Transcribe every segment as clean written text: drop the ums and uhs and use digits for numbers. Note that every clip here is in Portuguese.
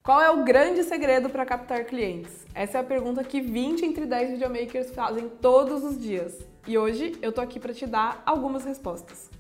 Qual é o grande segredo para captar clientes? Essa é a pergunta que 20 entre 10 videomakers fazem todos os dias. E hoje eu tô aqui para te dar algumas respostas.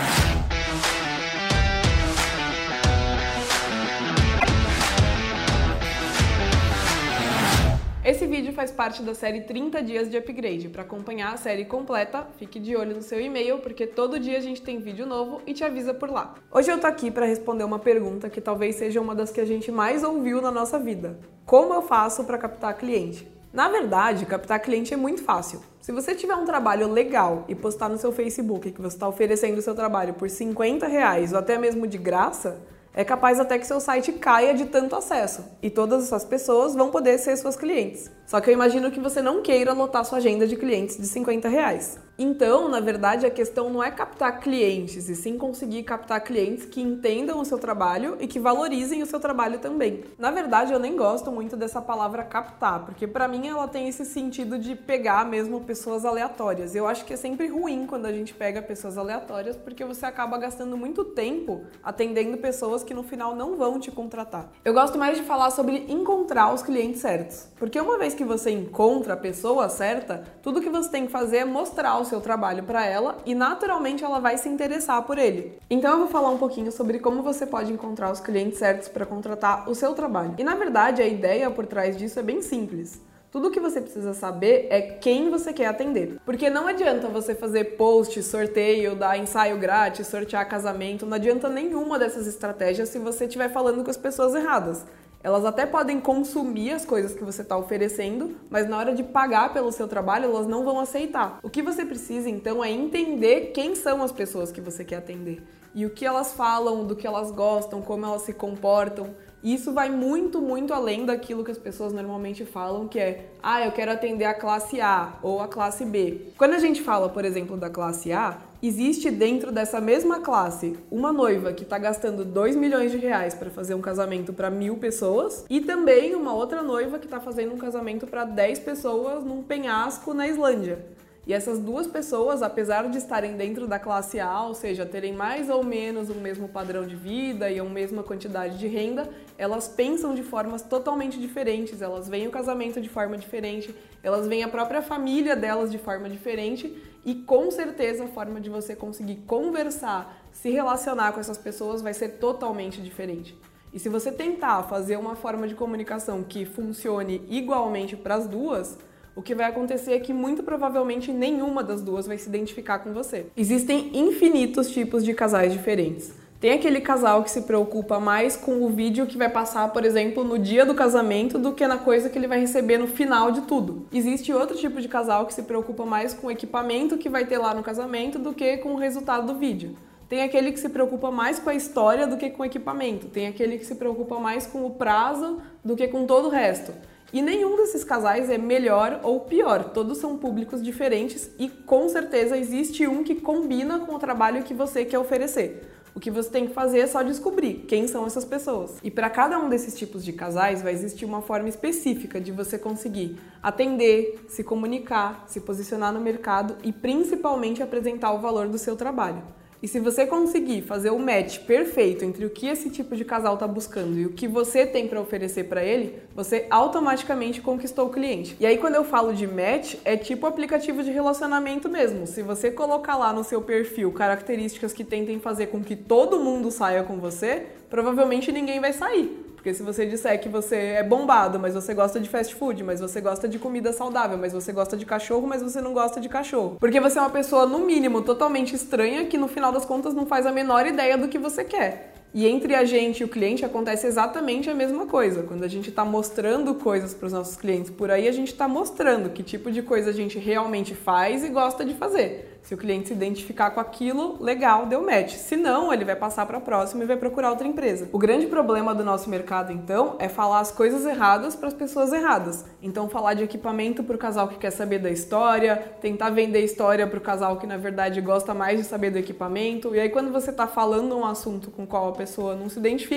Esse vídeo faz parte da série 30 dias de upgrade. Para acompanhar a série completa, fique de olho no seu e-mail, porque todo dia a gente tem vídeo novo e te avisa por lá. Hoje eu tô aqui para responder uma pergunta que talvez seja uma das que a gente mais ouviu na nossa vida. Como eu faço para captar cliente? Na verdade, captar cliente é muito fácil. Se você tiver um trabalho legal e postar no seu Facebook que você está oferecendo o seu trabalho por R$50 ou até mesmo de graça, é capaz até que seu site caia de tanto acesso e todas essas pessoas vão poder ser suas clientes. Só que eu imagino que você não queira lotar sua agenda de clientes de R$50. Então, na verdade, a questão não é captar clientes, e sim conseguir captar clientes que entendam o seu trabalho e que valorizem o seu trabalho também. Na verdade, eu nem gosto muito dessa palavra captar, porque pra mim ela tem esse sentido de pegar mesmo pessoas aleatórias. Eu acho que é sempre ruim quando a gente pega pessoas aleatórias, porque você acaba gastando muito tempo atendendo pessoas que no final não vão te contratar. Eu gosto mais de falar sobre encontrar os clientes certos, porque uma vez que você encontra a pessoa certa, tudo que você tem que fazer é mostrar o seu trabalho para ela e naturalmente ela vai se interessar por ele. Então eu vou falar um pouquinho sobre como você pode encontrar os clientes certos para contratar o seu trabalho. E na verdade a ideia por trás disso é bem simples. Tudo que você precisa saber é quem você quer atender. Porque não adianta você fazer post, sorteio, dar ensaio grátis, sortear casamento, não adianta nenhuma dessas estratégias se você estiver falando com as pessoas erradas. Elas até podem consumir as coisas que você está oferecendo, mas na hora de pagar pelo seu trabalho, elas não vão aceitar. O que você precisa, então, é entender quem são as pessoas que você quer atender. E o que elas falam, do que elas gostam, como elas se comportam. E isso vai muito, muito além daquilo que as pessoas normalmente falam, que é eu quero atender a classe A ou a classe B. Quando a gente fala, por exemplo, da classe A, existe dentro dessa mesma classe uma noiva que está gastando R$2 milhões para fazer um casamento para 1000 pessoas e também uma outra noiva que está fazendo um casamento para 10 pessoas num penhasco na Islândia. E essas duas pessoas, apesar de estarem dentro da classe A, ou seja, terem mais ou menos o mesmo padrão de vida e a mesma quantidade de renda, elas pensam de formas totalmente diferentes, elas veem o casamento de forma diferente, elas veem a própria família delas de forma diferente e com certeza a forma de você conseguir conversar, se relacionar com essas pessoas vai ser totalmente diferente. E se você tentar fazer uma forma de comunicação que funcione igualmente para as duas, o que vai acontecer é que muito provavelmente nenhuma das duas vai se identificar com você. Existem infinitos tipos de casais diferentes. Tem aquele casal que se preocupa mais com o vídeo que vai passar, por exemplo, no dia do casamento do que na coisa que ele vai receber no final de tudo. Existe outro tipo de casal que se preocupa mais com o equipamento que vai ter lá no casamento do que com o resultado do vídeo. Tem aquele que se preocupa mais com a história do que com o equipamento. Tem aquele que se preocupa mais com o prazo do que com todo o resto. E nenhum desses casais é melhor ou pior, todos são públicos diferentes e com certeza existe um que combina com o trabalho que você quer oferecer. O que você tem que fazer é só descobrir quem são essas pessoas. E para cada um desses tipos de casais vai existir uma forma específica de você conseguir atender, se comunicar, se posicionar no mercado e principalmente apresentar o valor do seu trabalho. E se você conseguir fazer o match perfeito entre o que esse tipo de casal está buscando e o que você tem para oferecer para ele, você automaticamente conquistou o cliente. E aí quando eu falo de match, é tipo aplicativo de relacionamento mesmo. Se você colocar lá no seu perfil características que tentem fazer com que todo mundo saia com você, provavelmente ninguém vai sair. Porque se você disser que você é bombado, mas você gosta de fast food, mas você gosta de comida saudável, mas você gosta de cachorro, mas você não gosta de cachorro. Porque você é uma pessoa, no mínimo, totalmente estranha, que no final das contas não faz a menor ideia do que você quer. E entre a gente e o cliente acontece exatamente a mesma coisa. Quando a gente está mostrando coisas para os nossos clientes por aí, a gente está mostrando que tipo de coisa a gente realmente faz e gosta de fazer. Se o cliente se identificar com aquilo, legal, deu match. Se não, ele vai passar para a próxima e vai procurar outra empresa. O grande problema do nosso mercado, então, é falar as coisas erradas para as pessoas erradas. Então, falar de equipamento para o casal que quer saber da história, tentar vender história para o casal que, na verdade, gosta mais de saber do equipamento. E aí, quando você está falando um assunto com o qual a pessoa não se identifica,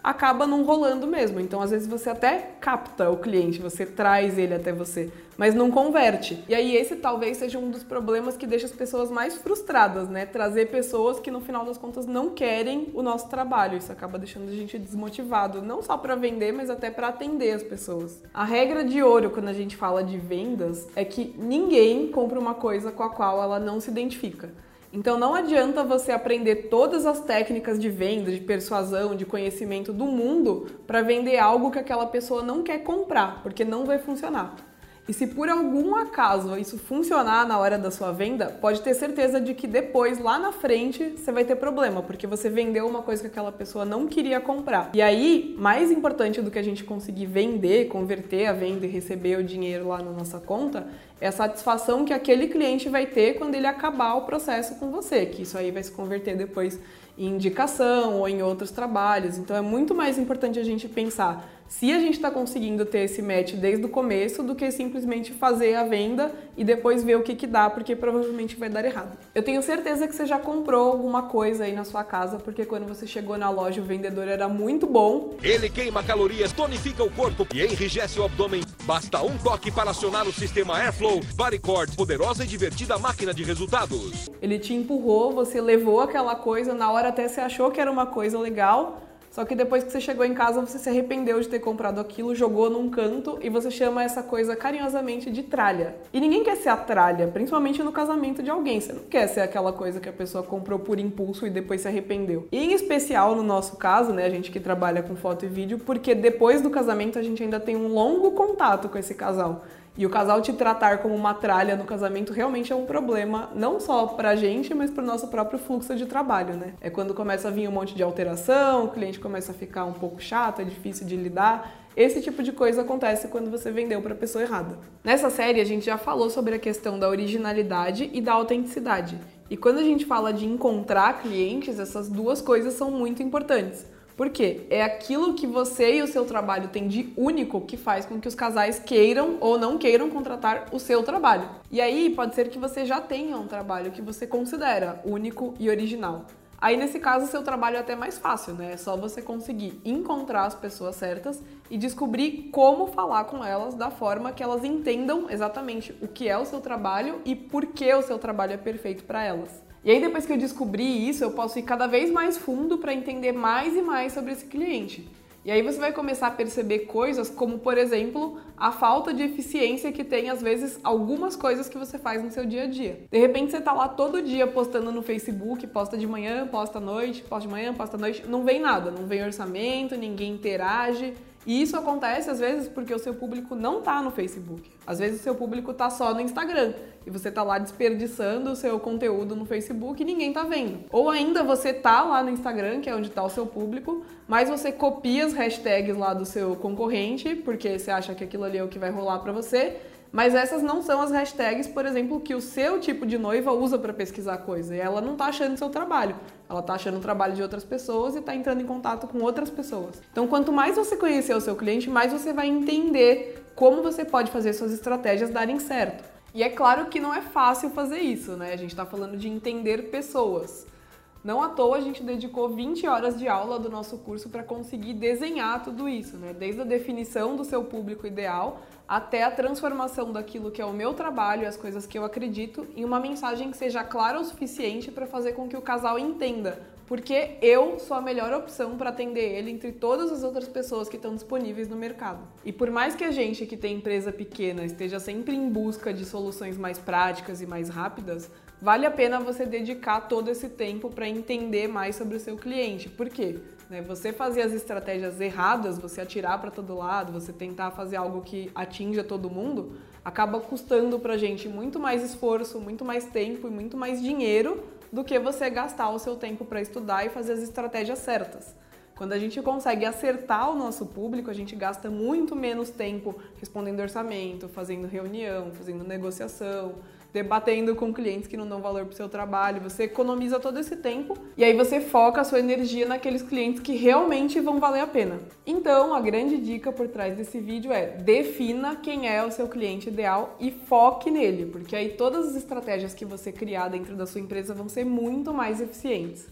acaba não rolando mesmo. Então, às vezes, você até capta o cliente, você traz ele até você, mas não converte. E aí, esse talvez seja um dos problemas que deixa as pessoas mais frustradas, né? Trazer pessoas que, no final das contas, não querem o nosso trabalho. Isso acaba deixando a gente desmotivado, não só para vender, mas até para atender as pessoas. A regra de ouro, quando a gente fala de vendas, é que ninguém compra uma coisa com a qual ela não se identifica. Então não adianta você aprender todas as técnicas de venda, de persuasão, de conhecimento do mundo para vender algo que aquela pessoa não quer comprar, porque não vai funcionar. E se por algum acaso isso funcionar na hora da sua venda, pode ter certeza de que depois, lá na frente, você vai ter problema, porque você vendeu uma coisa que aquela pessoa não queria comprar. E aí, mais importante do que a gente conseguir vender, converter a venda e receber o dinheiro lá na nossa conta, é a satisfação que aquele cliente vai ter quando ele acabar o processo com você, que isso aí vai se converter depois em indicação ou em outros trabalhos. Então é muito mais importante a gente pensar se a gente está conseguindo ter esse match desde o começo do que simplesmente fazer a venda e depois ver o que dá, porque provavelmente vai dar errado. Eu tenho certeza que você já comprou alguma coisa aí na sua casa, porque quando você chegou na loja o vendedor era muito bom. Ele queima calorias, tonifica o corpo e enrijece o abdômen. Basta um toque para acionar o sistema Airflow Bodycord, poderosa e divertida máquina de resultados. Ele te empurrou, você levou aquela coisa, na hora até você achou que era uma coisa legal, só que depois que você chegou em casa você se arrependeu de ter comprado aquilo, jogou num canto e você chama essa coisa carinhosamente de tralha. E ninguém quer ser a tralha, principalmente no casamento de alguém. Você não quer ser aquela coisa que a pessoa comprou por impulso e depois se arrependeu. E em especial no nosso caso, né, a gente que trabalha com foto e vídeo, porque depois do casamento a gente ainda tem um longo contato com esse casal. E o casal te tratar como uma tralha no casamento realmente é um problema, não só pra gente, mas pro nosso próprio fluxo de trabalho, né? É quando começa a vir um monte de alteração, o cliente começa a ficar um pouco chato, é difícil de lidar. Esse tipo de coisa acontece quando você vendeu para a pessoa errada. Nessa série a gente já falou sobre a questão da originalidade e da autenticidade. E quando a gente fala de encontrar clientes, essas duas coisas são muito importantes. Por quê? É aquilo que você e o seu trabalho têm de único que faz com que os casais queiram ou não queiram contratar o seu trabalho. E aí pode ser que você já tenha um trabalho que você considera único e original. Aí nesse caso o seu trabalho é até mais fácil, né? É só você conseguir encontrar as pessoas certas e descobrir como falar com elas da forma que elas entendam exatamente o que é o seu trabalho e por que o seu trabalho é perfeito para elas. E aí depois que eu descobri isso, eu posso ir cada vez mais fundo para entender mais e mais sobre esse cliente. E aí você vai começar a perceber coisas como, por exemplo, a falta de eficiência que tem, às vezes, algumas coisas que você faz no seu dia a dia. De repente você tá lá todo dia postando no Facebook, posta de manhã, posta à noite, posta de manhã, posta à noite, não vem nada, não vem orçamento, ninguém interage. E isso acontece às vezes porque o seu público não tá no Facebook. Às vezes o seu público tá só no Instagram e você tá lá desperdiçando o seu conteúdo no Facebook e ninguém tá vendo. Ou ainda você tá lá no Instagram, que é onde tá o seu público, mas você copia as hashtags lá do seu concorrente, porque você acha que aquilo ali é o que vai rolar pra você, mas essas não são as hashtags, por exemplo, que o seu tipo de noiva usa para pesquisar coisa. E ela não tá achando seu trabalho. Ela tá achando o trabalho de outras pessoas e tá entrando em contato com outras pessoas. Então, quanto mais você conhecer o seu cliente, mais você vai entender como você pode fazer suas estratégias darem certo. E é claro que não é fácil fazer isso, né? A gente tá falando de entender pessoas. Não à toa a gente dedicou 20 horas de aula do nosso curso para conseguir desenhar tudo isso, né? Desde a definição do seu público ideal até a transformação daquilo que é o meu trabalho e as coisas que eu acredito em uma mensagem que seja clara o suficiente para fazer com que o casal entenda porque eu sou a melhor opção para atender ele entre todas as outras pessoas que estão disponíveis no mercado. E por mais que a gente que tem empresa pequena esteja sempre em busca de soluções mais práticas e mais rápidas, vale a pena você dedicar todo esse tempo para entender mais sobre o seu cliente. Por quê? Você fazer as estratégias erradas, você atirar para todo lado, você tentar fazer algo que atinja todo mundo, acaba custando pra gente muito mais esforço, muito mais tempo e muito mais dinheiro do que você gastar o seu tempo para estudar e fazer as estratégias certas. Quando a gente consegue acertar o nosso público, a gente gasta muito menos tempo respondendo orçamento, fazendo reunião, fazendo negociação, debatendo com clientes que não dão valor para o seu trabalho. Você economiza todo esse tempo e aí você foca a sua energia naqueles clientes que realmente vão valer a pena. Então, a grande dica por trás desse vídeo é: defina quem é o seu cliente ideal e foque nele, porque aí todas as estratégias que você criar dentro da sua empresa vão ser muito mais eficientes.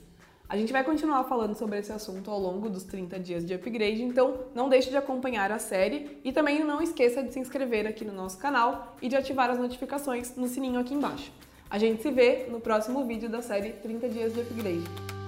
A gente vai continuar falando sobre esse assunto ao longo dos 30 dias de upgrade, então não deixe de acompanhar a série e também não esqueça de se inscrever aqui no nosso canal e de ativar as notificações no sininho aqui embaixo. A gente se vê no próximo vídeo da série 30 dias de upgrade.